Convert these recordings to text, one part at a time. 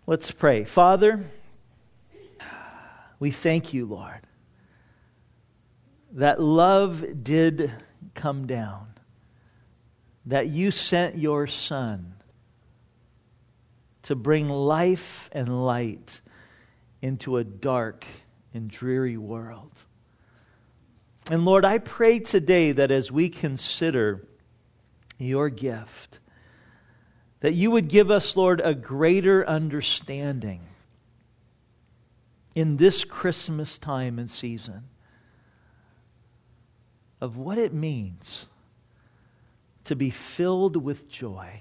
Let's pray. Father, we thank you, Lord, that love did come down, that you sent your Son to bring life and light into a dark and dreary world. And Lord, I pray today that as we consider your gift, that you would give us, Lord, a greater understanding in this Christmas time and season of what it means to be filled with joy.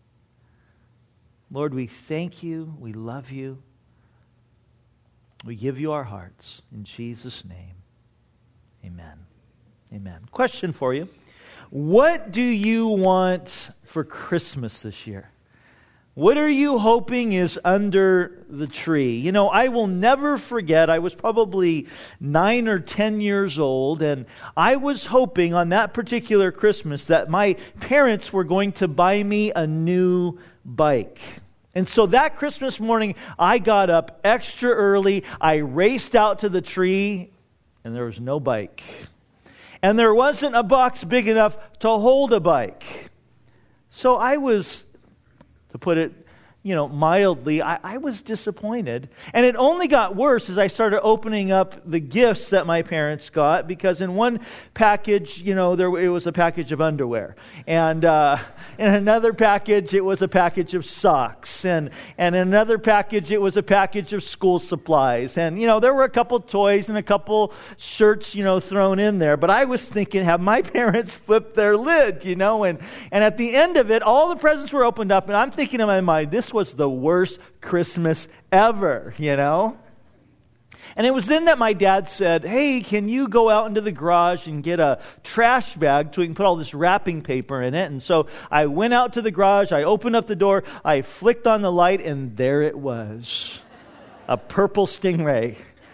Lord, we thank you, we love you, we give you our hearts. In Jesus' name, amen. Amen. Question for you. What do you want for Christmas this year? What are you hoping is under the tree? You know, I will never forget, I was probably 9 or 10 years old, and I was hoping on that particular Christmas that my parents were going to buy me a new bike. And so that Christmas morning, I got up extra early, I raced out to the tree, and there was no bike. And there wasn't a box big enough to hold a bike. So I was, to put it, mildly, I was disappointed. And it only got worse as I started opening up the gifts that my parents got, because in one package, it was a package of underwear. And in another package, it was a package of socks. And in another package, it was a package of school supplies. And, there were a couple toys and a couple shirts, thrown in there. But I was thinking, have my parents flipped their lid, And at the end of it, all the presents were opened up. And I'm thinking in my mind, this was the worst Christmas ever, And it was then that my dad said, hey, can you go out into the garage and get a trash bag so we can put all this wrapping paper in it? And so I went out to the garage, I opened up the door, I flicked on the light, and there it was. A purple Stingray.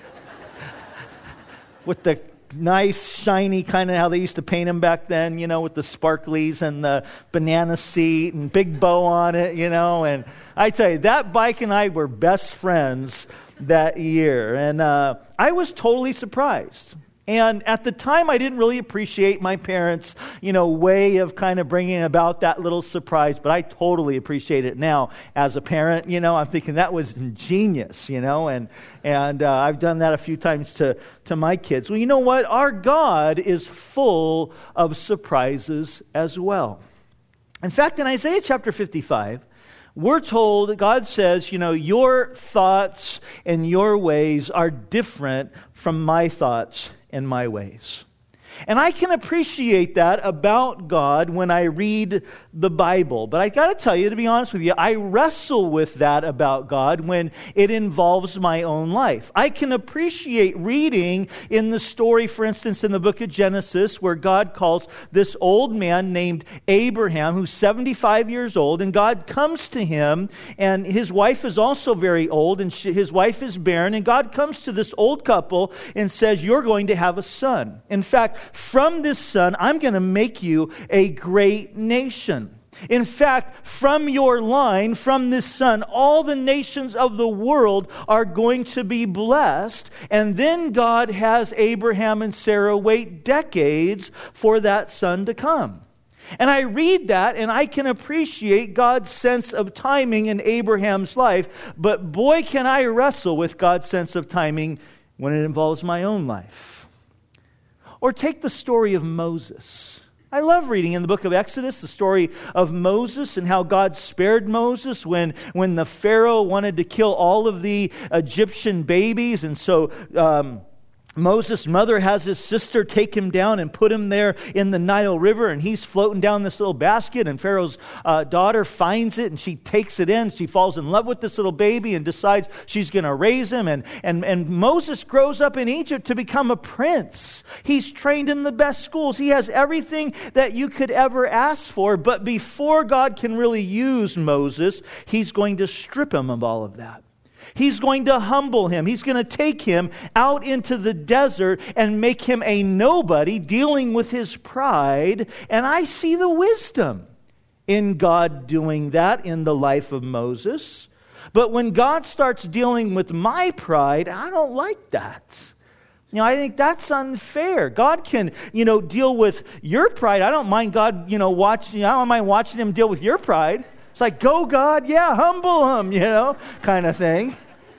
With the nice, shiny, kind of how they used to paint them back then, with the sparklies and the banana seat and big bow on it, And I tell you, that bike and I were best friends that year. And I was totally surprised. And at the time, I didn't really appreciate my parents', way of kind of bringing about that little surprise. But I totally appreciate it now as a parent. I'm thinking that was ingenious, And I've done that a few times to my kids. Well, you know what? Our God is full of surprises as well. In fact, in Isaiah chapter 55, we're told, God says, your thoughts and your ways are different from my thoughts and my ways. And I can appreciate that about God when I read the Bible. But I got to tell you, to be honest with you, I wrestle with that about God when it involves my own life. I can appreciate reading in the story, for instance, in the book of Genesis, where God calls this old man named Abraham, who's 75 years old, and God comes to him, and his wife is also very old, and his wife is barren, and God comes to this old couple and says, you're going to have a son. In fact, from this son, I'm going to make you a great nation. In fact, from your line, from this son, all the nations of the world are going to be blessed. And then God has Abraham and Sarah wait decades for that son to come. And I read that and I can appreciate God's sense of timing in Abraham's life. But boy, can I wrestle with God's sense of timing when it involves my own life. Or take the story of Moses. I love reading in the book of Exodus the story of Moses and how God spared Moses when the Pharaoh wanted to kill all of the Egyptian babies. And so Moses' mother has his sister take him down and put him there in the Nile River, and he's floating down this little basket, and Pharaoh's daughter finds it, and she takes it in. She falls in love with this little baby and decides she's going to raise him, and Moses grows up in Egypt to become a prince. He's trained in the best schools. He has everything that you could ever ask for, but before God can really use Moses, he's going to strip him of all of that. He's going to humble him. He's going to take him out into the desert and make him a nobody, dealing with his pride. And I see the wisdom in God doing that in the life of Moses. But when God starts dealing with my pride, I don't like that. I think that's unfair. God can, deal with your pride. I don't mind God, watching. I don't mind watching Him deal with your pride. It's like, go God, yeah, humble Him, kind of thing.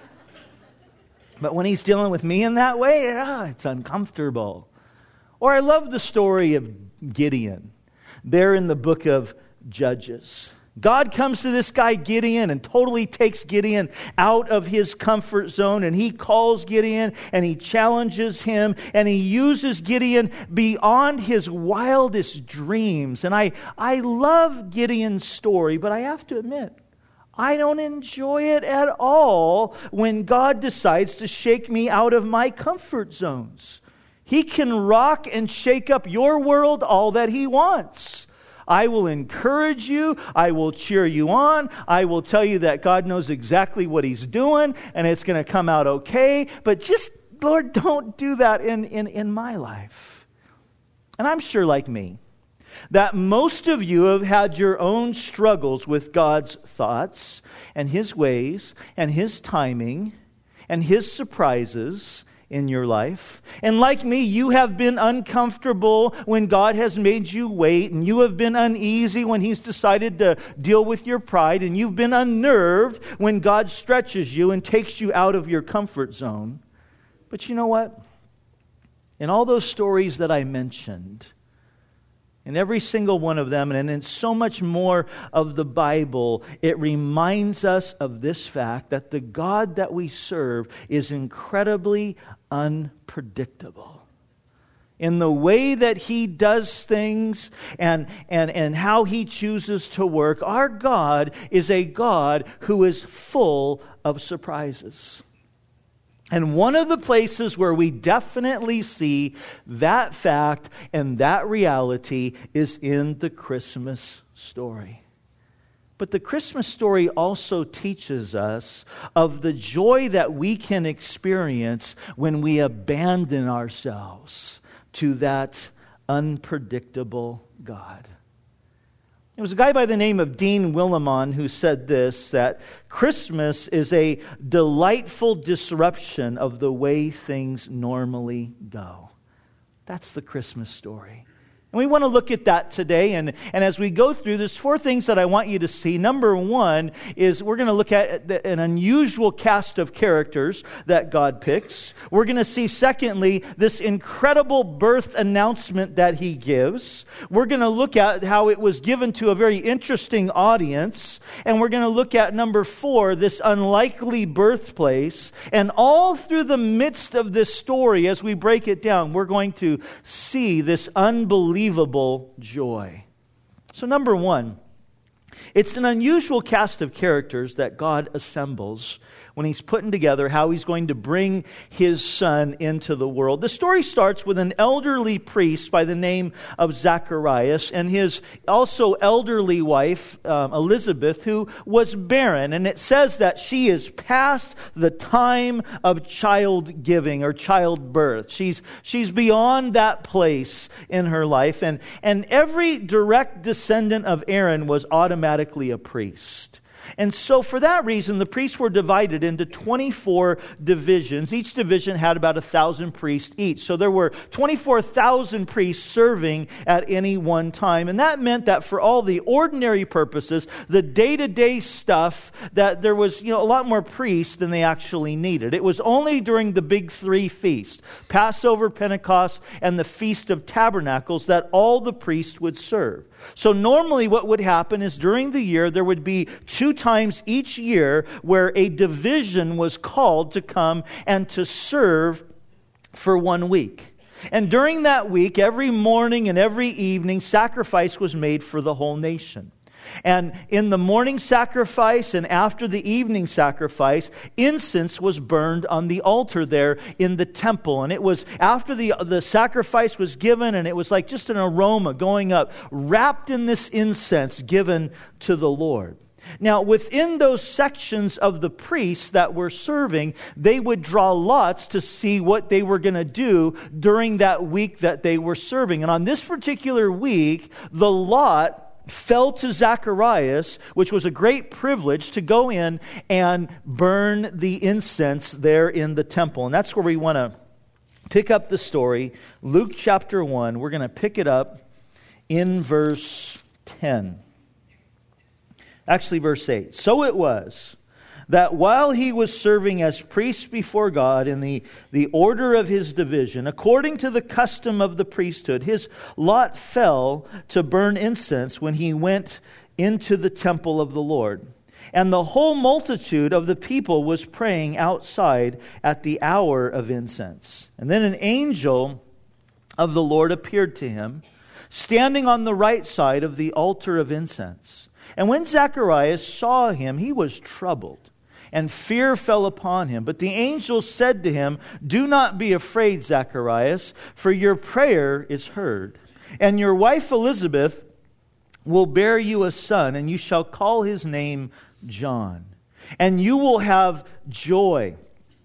But when He's dealing with me in that way, it's uncomfortable. Or I love the story of Gideon. There in the book of Judges. God comes to this guy Gideon and totally takes Gideon out of his comfort zone, and he calls Gideon and he challenges him and he uses Gideon beyond his wildest dreams. And I love Gideon's story, but I have to admit, I don't enjoy it at all when God decides to shake me out of my comfort zones. He can rock and shake up your world all that He wants. I will encourage you. I will cheer you on. I will tell you that God knows exactly what He's doing and it's going to come out okay. But just, Lord, don't do that in my life. And I'm sure, like me, that most of you have had your own struggles with God's thoughts and His ways and His timing and His surprises in your life. And like me, you have been uncomfortable when God has made you wait, and you have been uneasy when He's decided to deal with your pride, and you've been unnerved when God stretches you and takes you out of your comfort zone. But you know what? In all those stories that I mentioned, in every single one of them, and in so much more of the Bible, it reminds us of this fact that the God that we serve is incredibly unpredictable. In the way that He does things and how He chooses to work, our God is a God who is full of surprises. And one of the places where we definitely see that fact and that reality is in the Christmas story. But the Christmas story also teaches us of the joy that we can experience when we abandon ourselves to that unpredictable God. It was a guy by the name of Dean Willimon who said this, that Christmas is a delightful disruption of the way things normally go. That's the Christmas story. And we want to look at that today. And as we go through, there's 4 things that I want you to see. Number 1 is we're going to look at an unusual cast of characters that God picks. We're going to see, secondly, this incredible birth announcement that He gives. We're going to look at how it was given to a very interesting audience. And we're going to look at number 4, this unlikely birthplace. And all through the midst of this story, as we break it down, we're going to see this unbelievable joy. So number 1, it's an unusual cast of characters that God assembles when He's putting together how He's going to bring His Son into the world. The story starts with an elderly priest by the name of Zacharias and his also elderly wife, Elizabeth, who was barren. And it says that she is past the time of child giving or childbirth. She's beyond that place in her life. And every direct descendant of Aaron was automatically a priest. And so for that reason, the priests were divided into 24 divisions. Each division had about 1,000 priests each. So there were 24,000 priests serving at any one time. And that meant that for all the ordinary purposes, the day-to-day stuff, that there was a lot more priests than they actually needed. It was only during the big 3 feasts, Passover, Pentecost, and the Feast of Tabernacles, that all the priests would serve. So normally what would happen is during the year there would be 2 times each year where a division was called to come and to serve for 1 week. And during that week, every morning and every evening, sacrifice was made for the whole nation. And in the morning sacrifice and after the evening sacrifice, incense was burned on the altar there in the temple. And it was after the sacrifice was given, and it was like just an aroma going up, wrapped in this incense given to the Lord. Now, within those sections of the priests that were serving, they would draw lots to see what they were going to do during that week that they were serving. And on this particular week, the lot fell to Zacharias, which was a great privilege to go in and burn the incense there in the temple. And that's where we want to pick up the story. Luke chapter 1, we're going to pick it up in verse 10. Actually, verse 8. So it was that while he was serving as priest before God in the order of his division, according to the custom of the priesthood, his lot fell to burn incense when he went into the temple of the Lord. And the whole multitude of the people was praying outside at the hour of incense. And then an angel of the Lord appeared to him, standing on the right side of the altar of incense. And when Zacharias saw him, he was troubled, and fear fell upon him. But the angel said to him, "Do not be afraid, Zacharias, for your prayer is heard. And your wife Elizabeth will bear you a son, and you shall call his name John. And you will have joy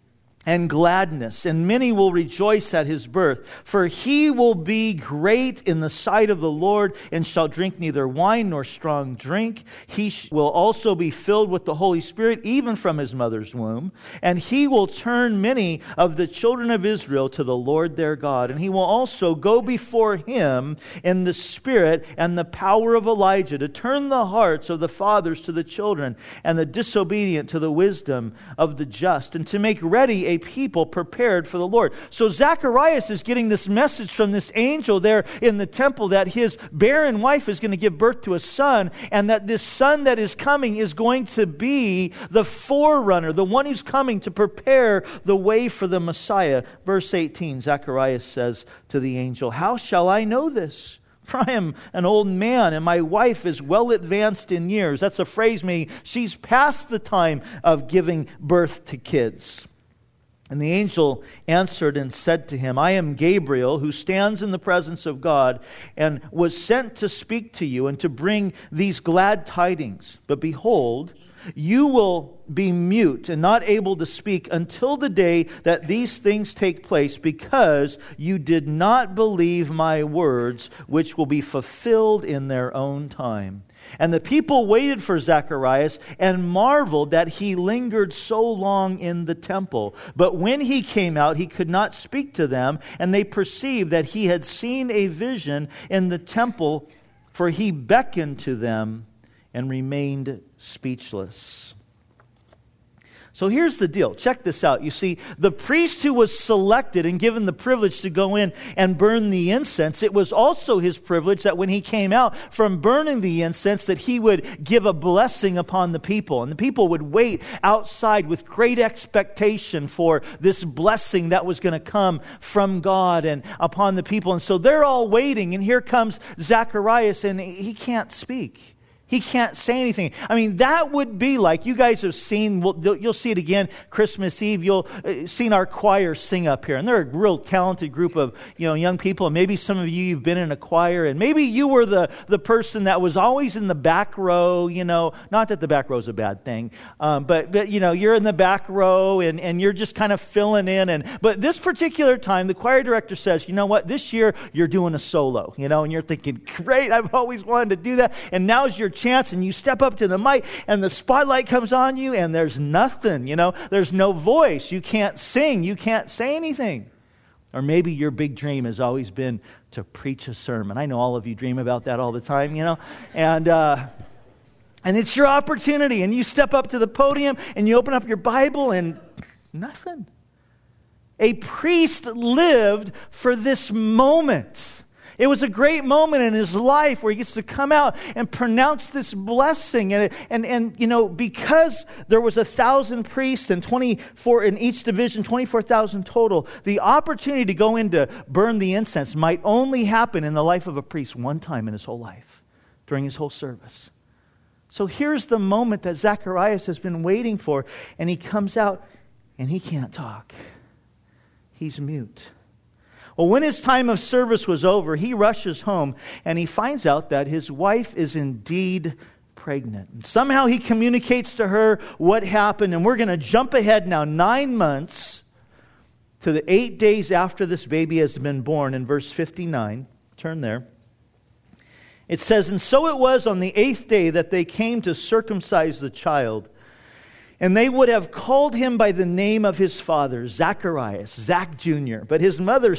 and gladness, and many will rejoice at his birth. For he will be great in the sight of the Lord, and shall drink neither wine nor strong drink. He will also be filled with the Holy Spirit, even from his mother's womb. And he will turn many of the children of Israel to the Lord their God. And he will also go before him in the spirit and the power of Elijah, to turn the hearts of the fathers to the children, and the disobedient to the wisdom of the just, and to make ready a people prepared for the Lord." So Zacharias is getting this message from this angel there in the temple that his barren wife is going to give birth to a son, and that this son that is coming is going to be the forerunner, the one who's coming to prepare the way for the Messiah. Verse 18, Zacharias says to the angel, "How shall I know this? For I am an old man, and my wife is well advanced in years." That's a phrase meaning she's past the time of giving birth to kids. And the angel answered and said to him, "I am Gabriel, who stands in the presence of God, and was sent to speak to you and to bring these glad tidings. But behold, you will be mute and not able to speak until the day that these things take place, because you did not believe my words, which will be fulfilled in their own time." And the people waited for Zacharias and marveled that he lingered so long in the temple. But when he came out, he could not speak to them, and they perceived that he had seen a vision in the temple, for he beckoned to them and remained speechless. So here's the deal. Check this out. You see, the priest who was selected and given the privilege to go in and burn the incense, it was also his privilege that when he came out from burning the incense, that he would give a blessing upon the people. And the people would wait outside with great expectation for this blessing that was going to come from God and upon the people. And so they're all waiting, and here comes Zacharias, and he can't speak. He can't say anything. I mean, that would be like, you guys have seen, you'll see it again, Christmas Eve, you'll seen our choir sing up here. And they're a real talented group of young people. And maybe some of you've been in a choir, and maybe you were the person that was always in the back row, not that the back row is a bad thing, but you're in the back row and you're just kind of filling in. But this particular time, the choir director says, "You know what, this year you're doing a solo," and you're thinking, "Great, I've always wanted to do that." And now's your chance, and you step up to the mic, and the spotlight comes on you, and there's nothing, there's no voice. You can't sing. You can't say anything. Or maybe your big dream has always been to preach a sermon. I know all of you dream about that all the time, and it's your opportunity, and you step up to the podium, and you open up your Bible, and nothing. A priest lived for this moment. It was a great moment in his life where he gets to come out and pronounce this blessing. And because there was 1,000 priests and 24 in each division, 24,000 total, the opportunity to go in to burn the incense might only happen in the life of a priest one time in his whole life, during his whole service. So here's the moment that Zacharias has been waiting for, and he comes out and he can't talk. He's mute. Well, when his time of service was over, he rushes home and he finds out that his wife is indeed pregnant. And somehow he communicates to her what happened, and we're going to jump ahead now 9 months to the 8 days after this baby has been born in verse 59. Turn there. It says, "And so it was on the 8th day that they came to circumcise the child. And they would have called him by the name of his father, Zacharias, Zach Jr. But his mother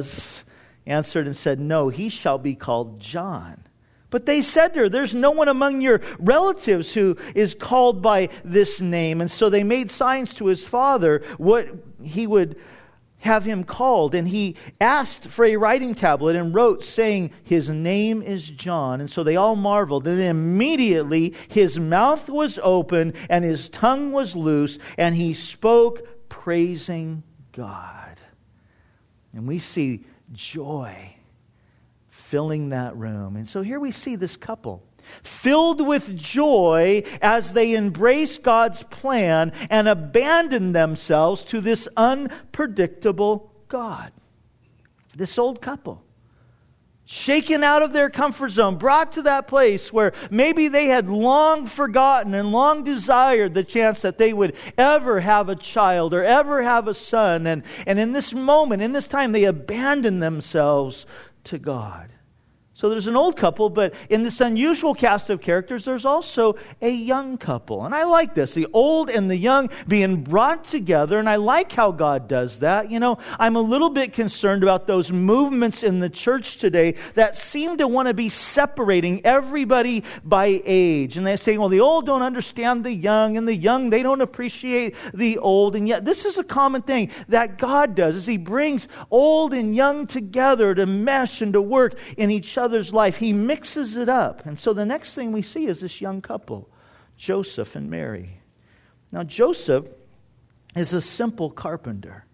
answered and said, 'No, he shall be called John.' But they said to her, 'There's no one among your relatives who is called by this name.' And so they made signs to his father what he would have him called. And he asked for a writing tablet and wrote, saying, 'His name is John.' And so they all marveled. And then immediately his mouth was open and his tongue was loose, and he spoke, praising God." And we see joy filling that room. And so here we see this couple filled with joy as they embrace God's plan and abandon themselves to this unpredictable God. This old couple, shaken out of their comfort zone, brought to that place where maybe they had long forgotten and long desired the chance that they would ever have a child or ever have a son. And in this moment, in this time, they abandon themselves to God. So there's an old couple, but in this unusual cast of characters, there's also a young couple. And I like this, the old and the young being brought together, and I like how God does that. You know, I'm a little bit concerned about those movements in the church today that seem to want to be separating everybody by age. And they say, well, the old don't understand the young, and the young, they don't appreciate the old. And yet this is a common thing that God does, is He brings old and young together to mesh and to work in each other's life. He mixes it up. And so the next thing we see is this young couple, Joseph and Mary. Now Joseph is a simple carpenter.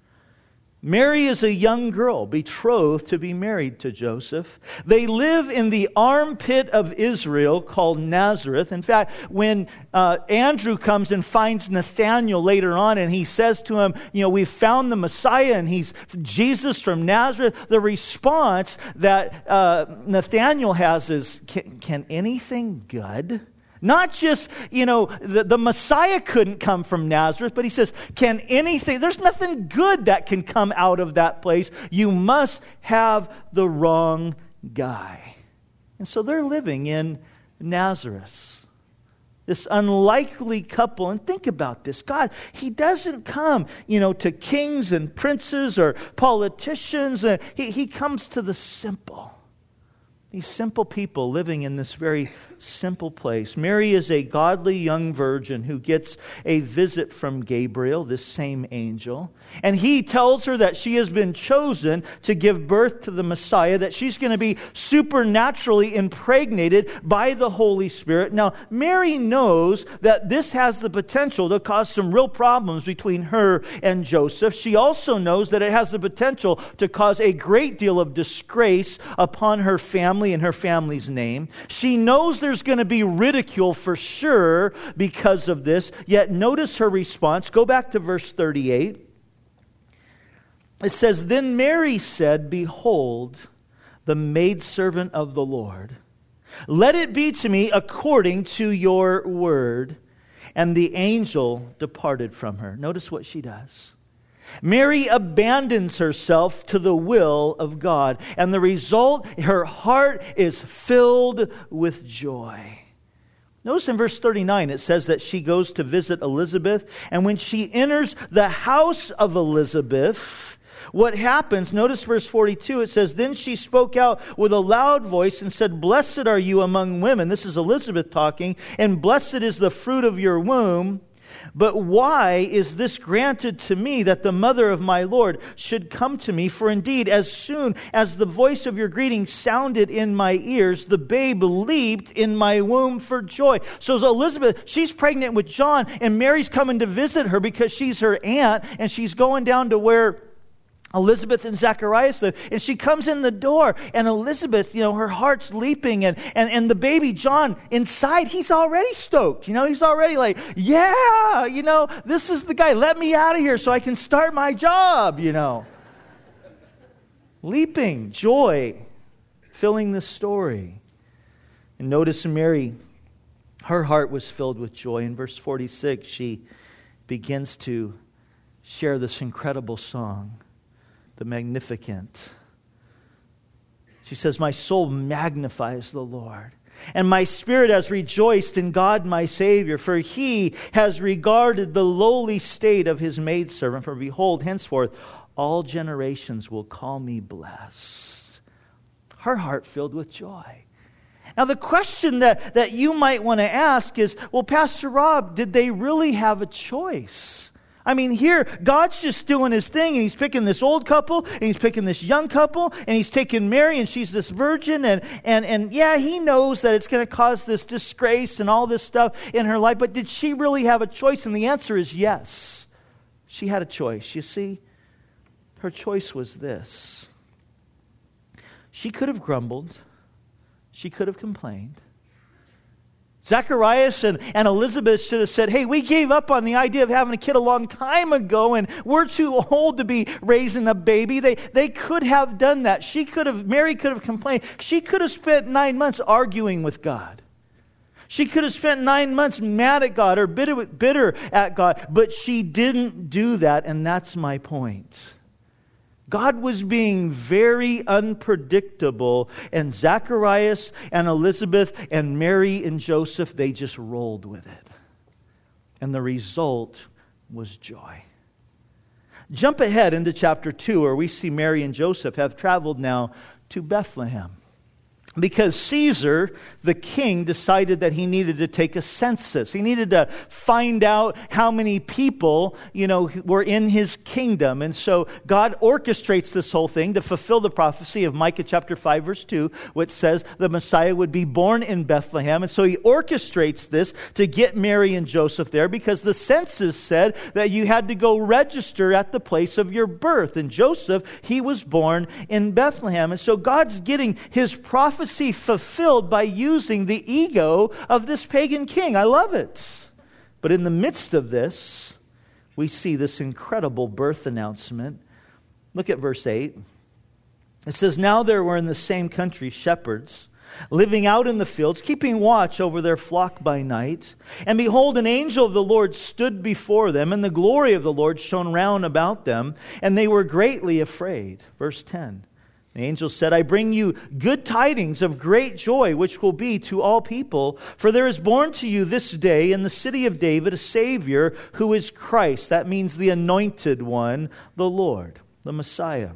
Mary is a young girl betrothed to be married to Joseph. They live in the armpit of Israel called Nazareth. In fact, when Andrew comes and finds Nathanael later on and he says to him, you know, we've found the Messiah and he's Jesus from Nazareth, the response that Nathanael has is, can anything good? Not just, you know, the Messiah couldn't come from Nazareth, but he says, can anything, there's nothing good that can come out of that place. You must have the wrong guy. And so they're living in Nazareth. This unlikely couple, and think about this. God, He doesn't come, you know, to kings and princes or politicians. He comes to the simple. These simple people living in this very simple place. Mary is a godly young virgin who gets a visit from Gabriel, this same angel. And he tells her that she has been chosen to give birth to the Messiah, that she's going to be supernaturally impregnated by the Holy Spirit. Now, Mary knows that this has the potential to cause some real problems between her and Joseph. She also knows that it has the potential to cause a great deal of disgrace upon her family and her family's name. She knows there's going to be ridicule for sure because of this. Yet notice her response. Go back to verse 38. It says, "Then Mary said, 'Behold, the maidservant of the Lord. Let it be to me according to your word.' And the angel departed from her." Notice what she does. Mary abandons herself to the will of God. And the result, her heart is filled with joy. Notice in verse 39, it says that she goes to visit Elizabeth. And when she enters the house of Elizabeth, what happens, notice verse 42, it says, "Then she spoke out with a loud voice and said, 'Blessed are you among women.'" This is Elizabeth talking. "And blessed is the fruit of your womb. But why is this granted to me, that the mother of my Lord should come to me? For indeed, as soon as the voice of your greeting sounded in my ears, the babe leaped in my womb for joy." So Elizabeth, she's pregnant with John, and Mary's coming to visit her because she's her aunt, and she's going down to where Elizabeth and Zacharias live. And she comes in the door, and Elizabeth, you know, her heart's leaping, and the baby John inside, he's already stoked. You know, he's already like, yeah, you know, this is the guy. Let me out of here so I can start my job, you know. Leaping, joy, filling the story. And notice Mary, her heart was filled with joy. In verse 46, she begins to share this incredible song, the Magnificat. She says, my soul magnifies the Lord, and my spirit has rejoiced in God my Savior, for He has regarded the lowly state of His maidservant. For behold, henceforth all generations will call me blessed. Her heart filled with joy. Now the question that you might want to ask is, well, Pastor Rob, did they really have a choice? I mean, here, God's just doing His thing, and He's picking this old couple, and He's picking this young couple, and He's taking Mary, and she's this virgin, and yeah, He knows that it's going to cause this disgrace and all this stuff in her life, but did she really have a choice? And the answer is yes. She had a choice. You see, her choice was this. She could have grumbled. She could have complained. Zacharias and Elizabeth should have said, hey, we gave up on the idea of having a kid a long time ago, and we're too old to be raising a baby. They could have done that. Mary could have complained. She could have spent 9 months arguing with God. She could have spent 9 months mad at God or bitter at God, but she didn't do that, and that's my point. God was being very unpredictable, and Zacharias and Elizabeth and Mary and Joseph, they just rolled with it. And the result was joy. Jump ahead into chapter 2, where we see Mary and Joseph have traveled now to Bethlehem. Because Caesar, the king, decided that he needed to take a census. He needed to find out how many people, were in his kingdom. And so God orchestrates this whole thing to fulfill the prophecy of Micah chapter 5, verse 2, which says the Messiah would be born in Bethlehem. And so He orchestrates this to get Mary and Joseph there, because the census said that you had to go register at the place of your birth. And Joseph, he was born in Bethlehem. And so God's getting His prophecy fulfilled by using the ego of this pagan king. I love it. But in the midst of this, we see this incredible birth announcement. Look at verse 8. It says, now there were in the same country shepherds living out in the fields, keeping watch over their flock by night. And behold, an angel of the Lord stood before them, and the glory of the Lord shone round about them, and they were greatly afraid. Verse 10. The angel said, I bring you good tidings of great joy, which will be to all people. For there is born to you this day in the city of David a Savior, who is Christ. That means the anointed one, the Lord, the Messiah.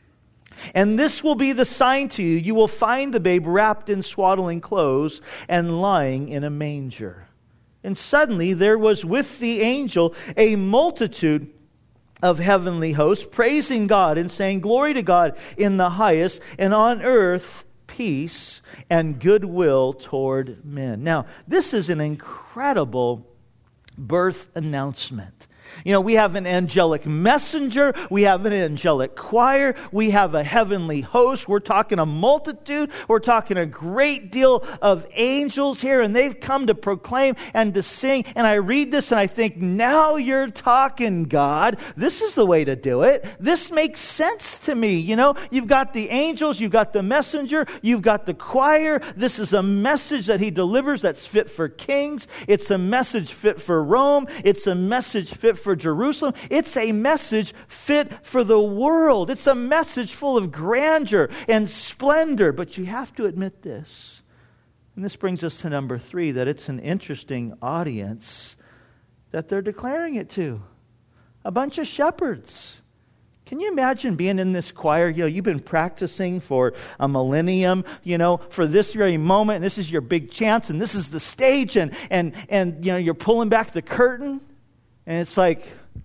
And this will be the sign to you. You will find the babe wrapped in swaddling clothes and lying in a manger. And suddenly there was with the angel a multitude of heavenly hosts, praising God and saying, glory to God in the highest, and on earth peace and goodwill toward men. Now, this is an incredible birth announcement. We have an angelic messenger, we have an angelic choir, we have a heavenly host, we're talking a multitude, we're talking a great deal of angels here, and they've come to proclaim and to sing. And I read this and I think, now you're talking, God. This is the way to do it. This makes sense to me. You've got the angels, you've got the messenger, you've got the choir. This is a message that He delivers that's fit for kings. It's a message fit for Rome. It's a message fit for Jerusalem. It's a message fit for the world. It's a message full of grandeur and splendor. But you have to admit this. And this brings us to number 3, that it's an interesting audience that they're declaring it to. A bunch of shepherds. Can you imagine being in this choir? You've been practicing for a millennium, for this very moment. And this is your big chance, and this is the stage, and you're pulling back the curtain. And it's like,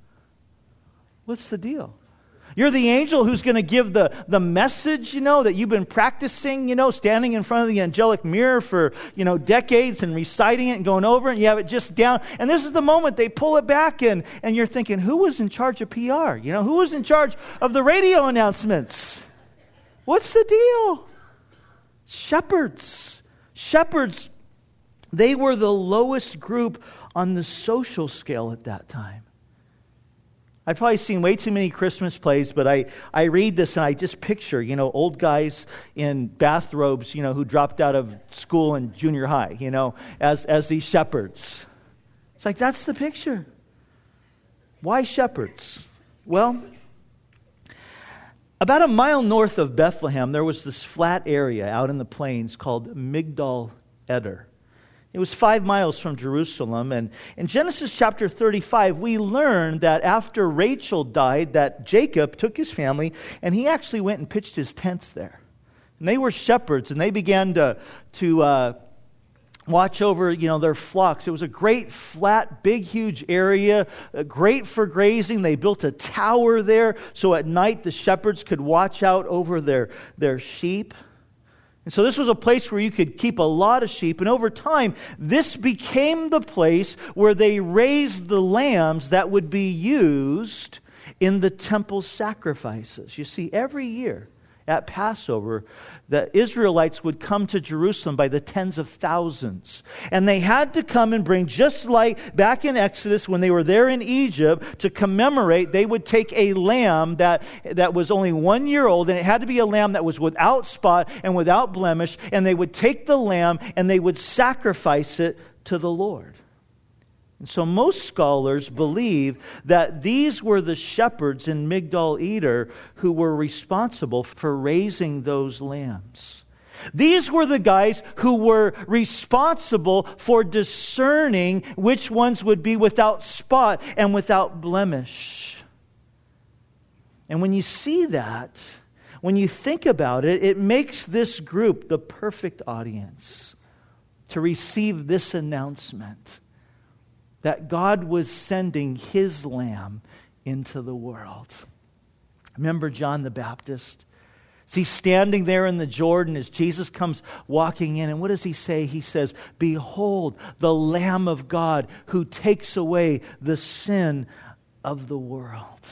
what's the deal? You're the angel who's going to give the message, that you've been practicing, standing in front of the angelic mirror for, decades and reciting it and going over it, and you have it just down. And this is the moment they pull it back, and you're thinking, who was in charge of PR? Who was in charge of the radio announcements? What's the deal? Shepherds. Shepherds, they were the lowest group on the social scale at that time. I've probably seen way too many Christmas plays, but I read this and I just picture, old guys in bathrobes, who dropped out of school in junior high, as these shepherds. It's like, that's the picture. Why shepherds? Well, About a mile north of Bethlehem, there was this flat area out in the plains called Migdal Eder. It was 5 miles from Jerusalem. And in Genesis chapter 35, we learn that after Rachel died, that Jacob took his family and he actually went and pitched his tents there. And they were shepherds, and they began to watch over, their flocks. It was a great, flat, big, huge area, great for grazing. They built a tower there, so at night the shepherds could watch out over their sheep. And so this was a place where you could keep a lot of sheep. And over time, this became the place where they raised the lambs that would be used in the temple sacrifices. You see, every year at Passover, the Israelites would come to Jerusalem by the tens of thousands. And they had to come and bring, just like back in Exodus when they were there in Egypt, to commemorate, they would take a lamb that was only 1 year old, and it had to be a lamb that was without spot and without blemish, and they would take the lamb and they would sacrifice it to the Lord. And so most scholars believe that these were the shepherds in Migdal Eder who were responsible for raising those lambs. These were the guys who were responsible for discerning which ones would be without spot and without blemish. And when you see that, when you think about it, it makes this group the perfect audience to receive this announcement that God was sending His Lamb into the world. Remember John the Baptist? He's standing there in the Jordan as Jesus comes walking in. And what does he say? He says, "Behold, the Lamb of God who takes away the sin of the world."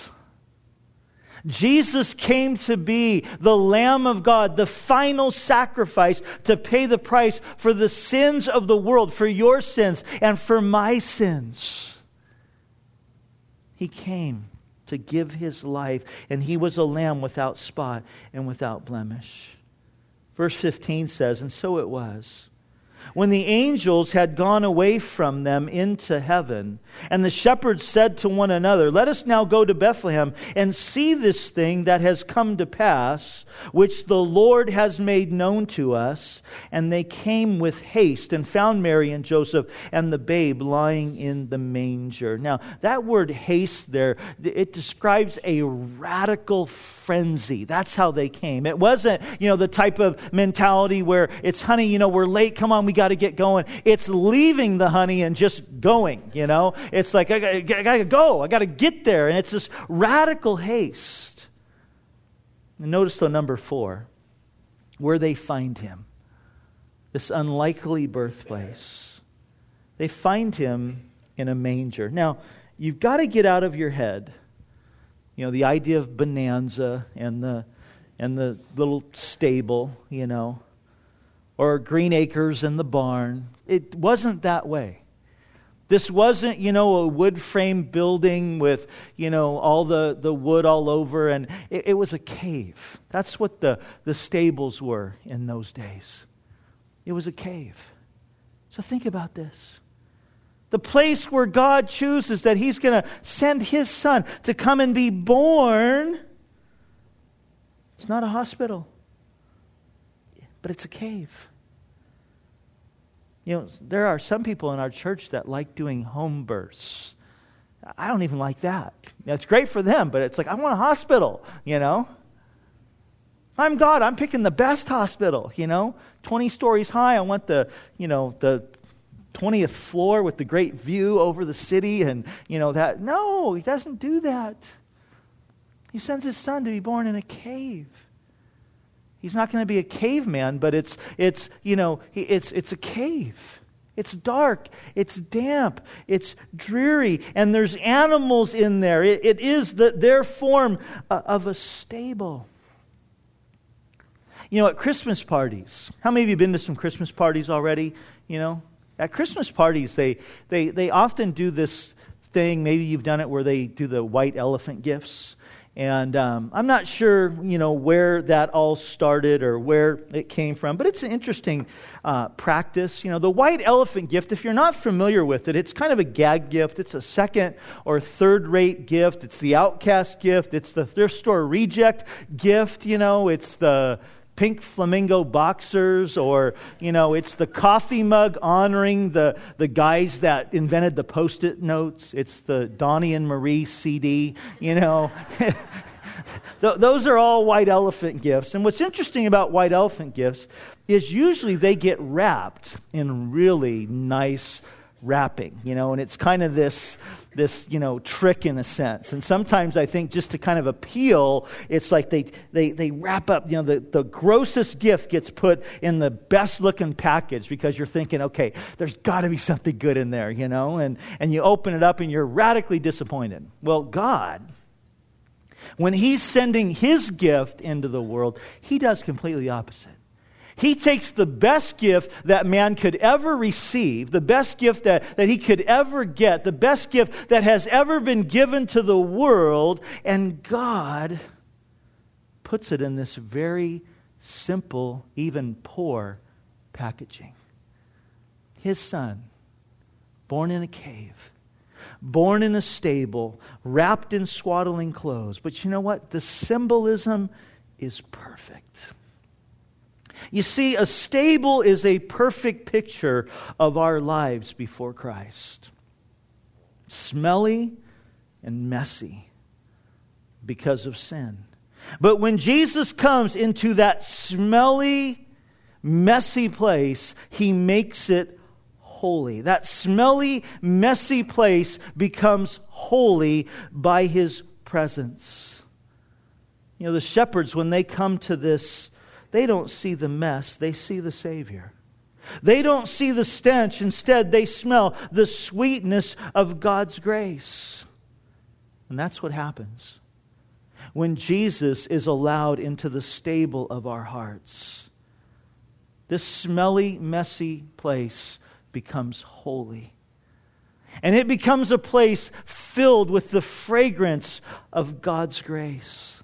Jesus came to be the Lamb of God, the final sacrifice to pay the price for the sins of the world, for your sins and for my sins. He came to give His life, and He was a lamb without spot and without blemish. Verse 15 says, "And so it was, when the angels had gone away from them into heaven, and the shepherds said to one another, 'Let us now go to Bethlehem and see this thing that has come to pass, which the Lord has made known to us.' And they came with haste and found Mary and Joseph and the babe lying in the manger." Now, that word haste there, it describes a radical frenzy. That's how they came. It wasn't, the type of mentality where it's, "Honey, we're late. Come on, we got to get going." It's leaving the honey and just going, It's like, I got to go. I got to get there. And it's this radical haste. And notice the number 4, where they find Him. This unlikely birthplace. They find Him in a manger. Now, you've got to get out of your head, the idea of bonanza and the little stable, or green acres in the barn. It wasn't that way. This wasn't, a wood frame building with, all the wood all over. And it was a cave. That's what the stables were in those days. It was a cave. So think about this. The place where God chooses that He's going to send His Son to come and be born. It's not a hospital, but it's a cave. There are some people in our church that like doing home births. I don't even like that. It's great for them, but it's like, I want a hospital, I'm God, I'm picking the best hospital, 20 stories high. I want the 20th floor with the great view over the city and, that. No, He doesn't do that. He sends His Son to be born in a cave. He's not going to be a caveman, but it's a cave. It's dark, it's damp, it's dreary, and there's animals in there. It is their form of a stable. At Christmas parties, how many of you have been to some Christmas parties already? At Christmas parties, they often do this thing, maybe you've done it, where they do the white elephant gifts. And I'm not sure, where that all started or where it came from, but it's an interesting practice. The white elephant gift, if you're not familiar with it, it's kind of a gag gift. It's a second or third-rate gift. It's the outcast gift. It's the thrift store reject gift. It's the pink flamingo boxers, or, it's the coffee mug honoring the guys that invented the Post-it notes. It's the Donnie and Marie CD, Those are all white elephant gifts. And what's interesting about white elephant gifts is usually they get wrapped in really nice wrapping, and it's kind of this trick in a sense. And sometimes I think just to kind of appeal, it's like they wrap up, the grossest gift gets put in the best looking package because you're thinking, okay, there's got to be something good in there, and you open it up and you're radically disappointed. Well, God, when He's sending His gift into the world, He does completely opposite. He takes the best gift that man could ever receive, the best gift that he could ever get, the best gift that has ever been given to the world, and God puts it in this very simple, even poor packaging. His Son, born in a cave, born in a stable, wrapped in swaddling clothes. But you know what? The symbolism is perfect. You see, a stable is a perfect picture of our lives before Christ. Smelly and messy because of sin. But when Jesus comes into that smelly, messy place, He makes it holy. That smelly, messy place becomes holy by His presence. The shepherds, when they come to this, they don't see the mess, they see the Savior. They don't see the stench, instead they smell the sweetness of God's grace. And that's what happens when Jesus is allowed into the stable of our hearts. This smelly, messy place becomes holy. And it becomes a place filled with the fragrance of God's grace.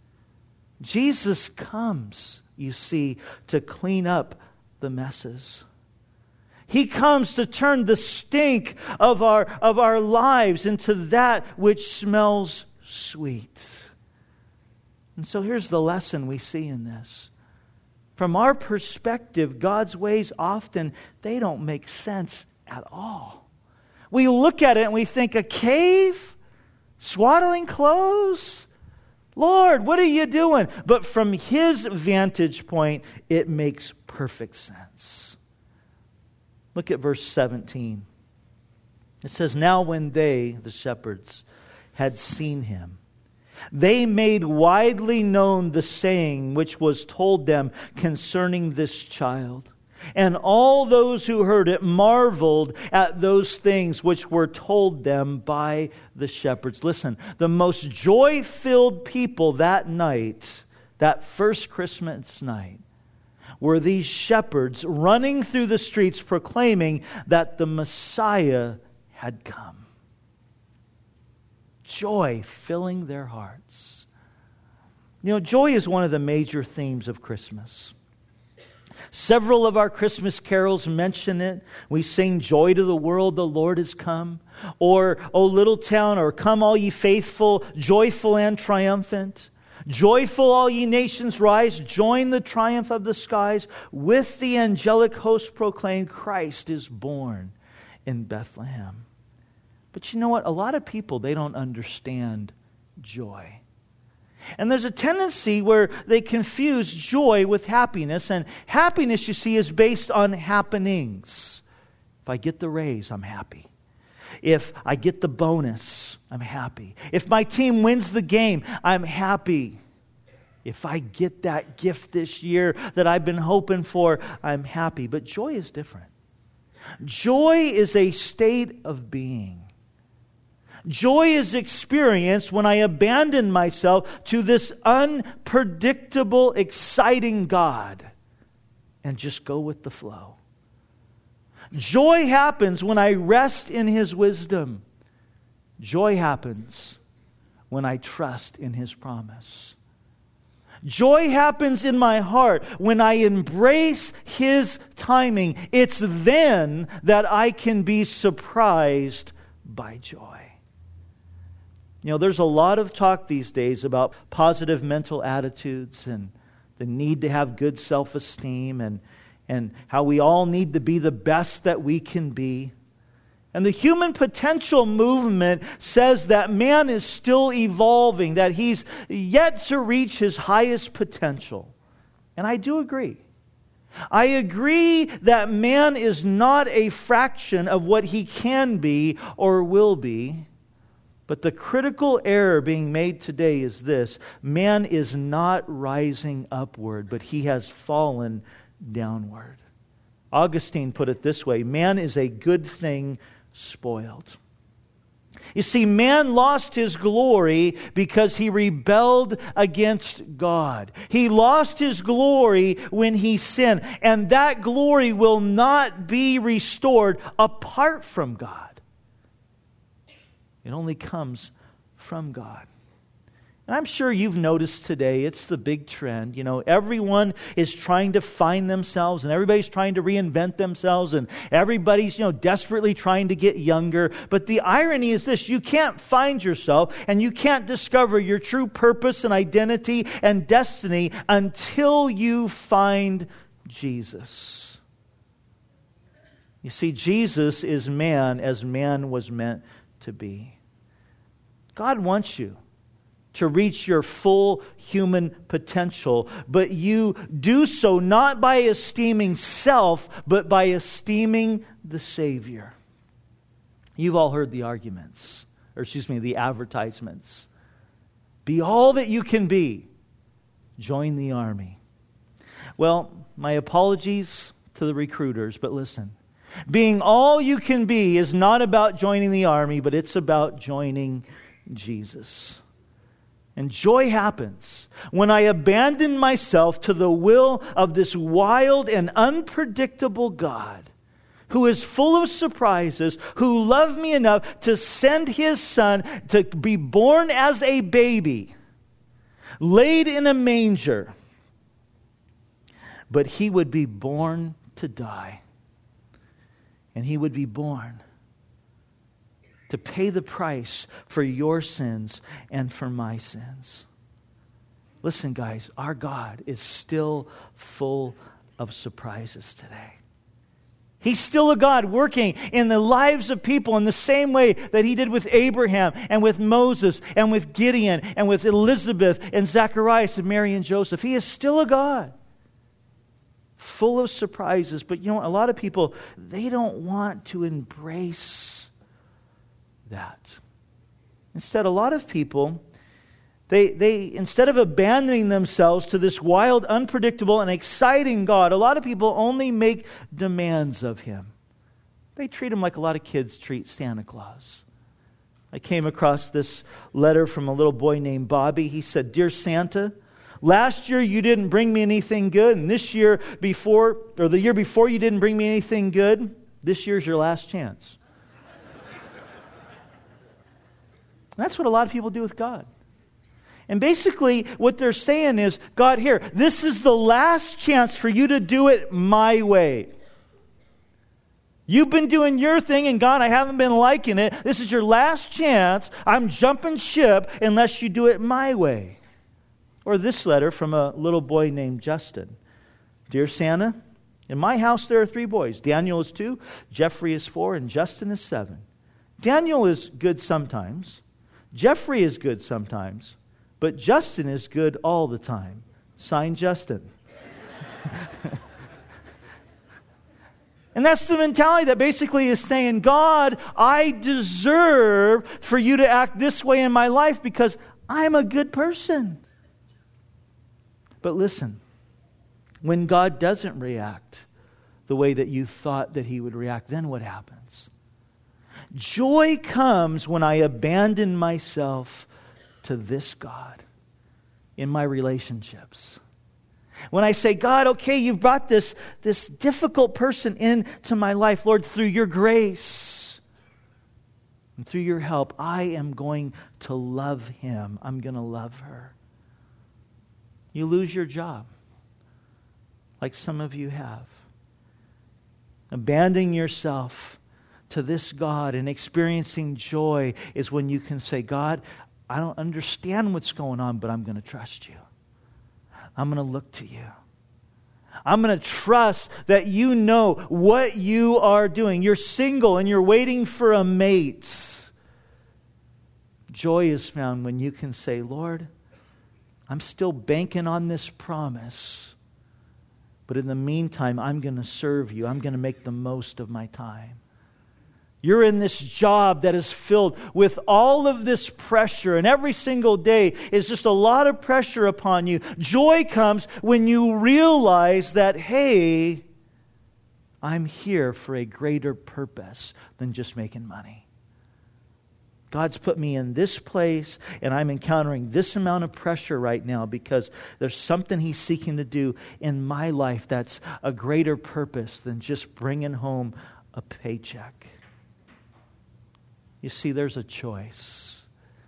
Jesus comes, you see, to clean up the messes. He comes to turn the stink of our lives into that which smells sweet. And so here's the lesson we see in this. From our perspective, God's ways often, they don't make sense at all. We look at it and we think, a cave? Swaddling clothes? Lord, what are you doing? But from His vantage point, it makes perfect sense. Look at verse 17. It says, "Now when they, the shepherds, had seen Him, they made widely known the saying which was told them concerning this child. And all those who heard it marveled at those things which were told them by the shepherds." Listen, the most joy-filled people that night, that first Christmas night, were these shepherds running through the streets proclaiming that the Messiah had come. Joy filling their hearts. Joy is one of the major themes of Christmas. Several of our Christmas carols mention it. We sing, "Joy to the world, the Lord is come." Or, "O little town," or "Come all ye faithful, joyful and triumphant. Joyful all ye nations rise, join the triumph of the skies. With the angelic host proclaim, Christ is born in Bethlehem." But you know what? A lot of people, they don't understand joy. And there's a tendency where they confuse joy with happiness. And happiness, you see, is based on happenings. If I get the raise, I'm happy. If I get the bonus, I'm happy. If my team wins the game, I'm happy. If I get that gift this year that I've been hoping for, I'm happy. But joy is different. Joy is a state of being. Joy is experienced when I abandon myself to this unpredictable, exciting God and just go with the flow. Joy happens when I rest in His wisdom. Joy happens when I trust in His promise. Joy happens in my heart when I embrace His timing. It's then that I can be surprised by joy. You know, there's a lot of talk these days about positive mental attitudes and the need to have good self-esteem and how we all need to be the best that we can be. And the human potential movement says that man is still evolving, that he's yet to reach his highest potential. And I do agree. I agree that man is not a fraction of what he can be or will be. But the critical error being made today is this: man is not rising upward, but he has fallen downward. Augustine put it this way: man is a good thing spoiled. You see, man lost his glory because he rebelled against God. He lost his glory when he sinned, and that glory will not be restored apart from God. It only comes from God. And I'm sure you've noticed today, it's the big trend. You know, everyone is trying to find themselves, and everybody's trying to reinvent themselves, and everybody's, desperately trying to get younger. But the irony is this: you can't find yourself, and you can't discover your true purpose and identity and destiny until you find Jesus. You see, Jesus is man as man was meant to be. God wants you to reach your full human potential, but you do so not by esteeming self, but by esteeming the Savior. You've all heard the the advertisements. Be all that you can be. Join the army. Well, my apologies to the recruiters, but listen. Being all you can be is not about joining the army, but it's about joining Jesus. And joy happens when I abandon myself to the will of this wild and unpredictable God who is full of surprises, who loved me enough to send His Son to be born as a baby, laid in a manger, but He would be born to die. And He would be born to pay the price for your sins and for my sins. Listen, guys, our God is still full of surprises today. He's still a God working in the lives of people in the same way that He did with Abraham and with Moses and with Gideon and with Elizabeth and Zacharias and Mary and Joseph. He is still a God full of surprises. But a lot of people, they don't want to embrace that. Instead, a lot of people, they instead of abandoning themselves to this wild, unpredictable, and exciting God, a lot of people only make demands of Him. They treat Him like a lot of kids treat Santa Claus. I came across this letter from a little boy named Bobby. He said, "Dear Santa, last year you didn't bring me anything good, and the year before you didn't bring me anything good. This year's your last chance." That's what a lot of people do with God. And basically what they're saying is, God, here, this is the last chance for you to do it my way. You've been doing your thing, and God, I haven't been liking it. This is your last chance. I'm jumping ship unless you do it my way. Or this letter from a little boy named Justin. "Dear Santa, in my house there are 3 boys. Daniel is 2, Jeffrey is 4, and Justin is 7. Daniel is good sometimes. Jeffrey is good sometimes, but Justin is good all the time. Signed, Justin." And that's the mentality that basically is saying, God, I deserve for you to act this way in my life because I'm a good person. But listen, when God doesn't react the way that you thought that He would react, then what happens? Joy comes when I abandon myself to this God in my relationships. When I say, God, okay, you've brought this difficult person into my life, Lord, through your grace. And through your help, I am going to love him. I'm going to love her. You lose your job, like some of you have. Abandoning yourself to this God and experiencing joy is when you can say, God, I don't understand what's going on, but I'm going to trust you. I'm going to look to you. I'm going to trust that you know what you are doing. You're single and you're waiting for a mate. Joy is found when you can say, Lord, I'm still banking on this promise, but in the meantime, I'm going to serve you. I'm going to make the most of my time. You're in this job that is filled with all of this pressure, and every single day is just a lot of pressure upon you. Joy comes when you realize that, hey, I'm here for a greater purpose than just making money. God's put me in this place, and I'm encountering this amount of pressure right now because there's something He's seeking to do in my life that's a greater purpose than just bringing home a paycheck. You see, there's a choice.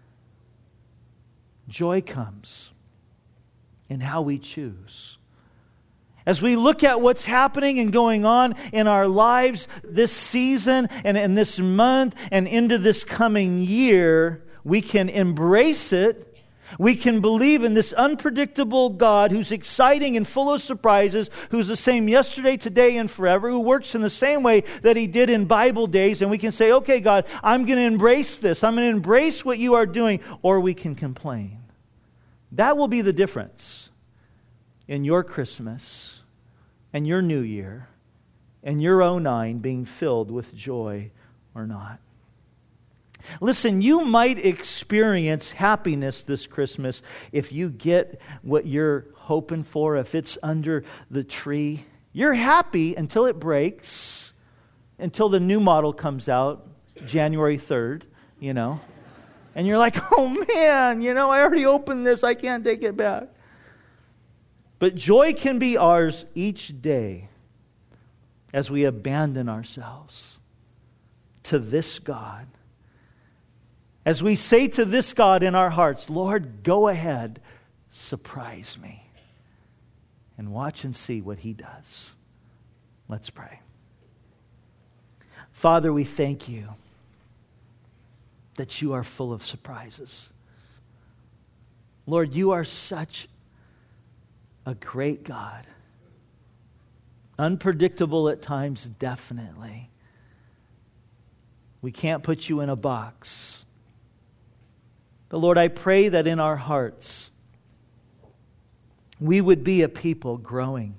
Joy comes in how we choose. As we look at what's happening and going on in our lives this season and in this month and into this coming year, we can embrace it. We can believe in this unpredictable God who's exciting and full of surprises, who's the same yesterday, today, and forever, who works in the same way that He did in Bible days. And we can say, okay, God, I'm going to embrace this. I'm going to embrace what you are doing. Or we can complain. That will be the difference in your Christmas and your New Year and your 09 being filled with joy or not. Listen, you might experience happiness this Christmas if you get what you're hoping for, if it's under the tree. You're happy until it breaks, until the new model comes out, January 3rd, And you're like, oh man, I already opened this, I can't take it back. But joy can be ours each day as we abandon ourselves to this God. As we say to this God in our hearts, Lord, go ahead, surprise me. And watch and see what He does. Let's pray. Father, we thank you that you are full of surprises. Lord, you are such a great God. Unpredictable at times, definitely. We can't put you in a box. But Lord, I pray that in our hearts, we would be a people growing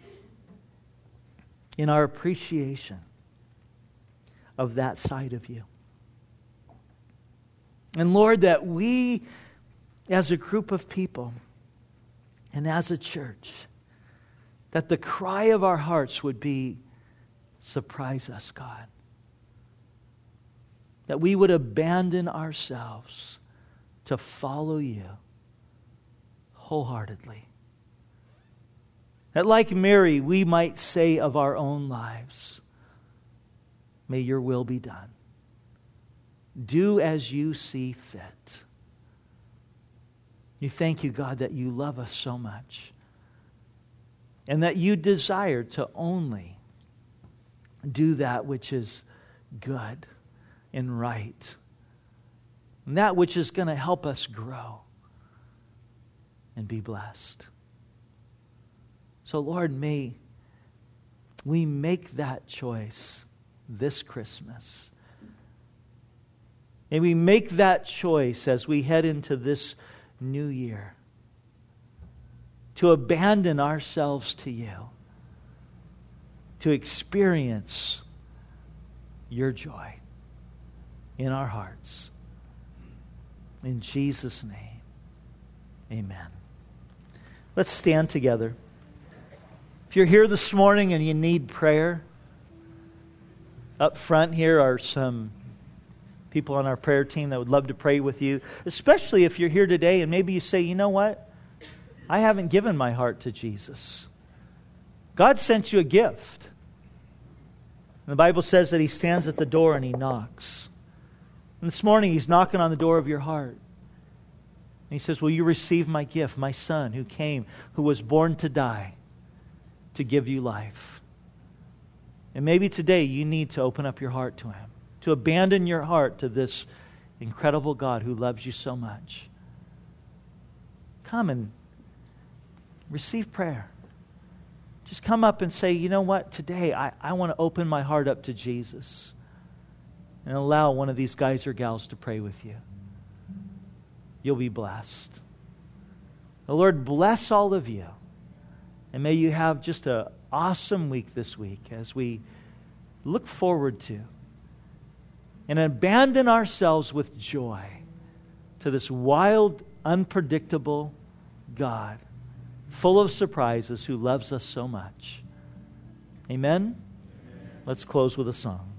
in our appreciation of that side of you. And Lord, that we, as a group of people and as a church, that the cry of our hearts would be, surprise us, God. That we would abandon ourselves to follow you wholeheartedly. That like Mary, we might say of our own lives, may your will be done. Do as you see fit. You thank you, God, that you love us so much. And that you desire to only do that which is good and right. And that which is going to help us grow and be blessed. So Lord, may we make that choice this Christmas. May we make that choice as we head into this new year to abandon ourselves to you, to experience your joy in our hearts. In Jesus' name, amen. Let's stand together. If you're here this morning and you need prayer, up front here are some people on our prayer team that would love to pray with you, especially if you're here today and maybe you say, you know what? I haven't given my heart to Jesus. God sent you a gift. And the Bible says that He stands at the door and He knocks. And this morning He's knocking on the door of your heart. And He says, will you receive my gift, my Son who came, who was born to die, to give you life? And maybe today you need to open up your heart to Him, to abandon your heart to this incredible God who loves you so much. Come and receive prayer. Just come up and say, you know what, today I want to open my heart up to Jesus. And allow one of these guys or gals to pray with you. You'll be blessed. The Lord bless all of you. And may you have just an awesome week this week as we look forward to and abandon ourselves with joy to this wild, unpredictable God, full of surprises, who loves us so much. Amen? Let's close with a song.